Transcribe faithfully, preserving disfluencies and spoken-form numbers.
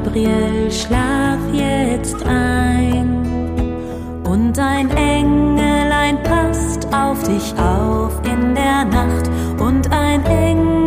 Gabriel, schlaf jetzt ein. Und ein Engelein passt auf dich auf in der Nacht. Und ein Engelein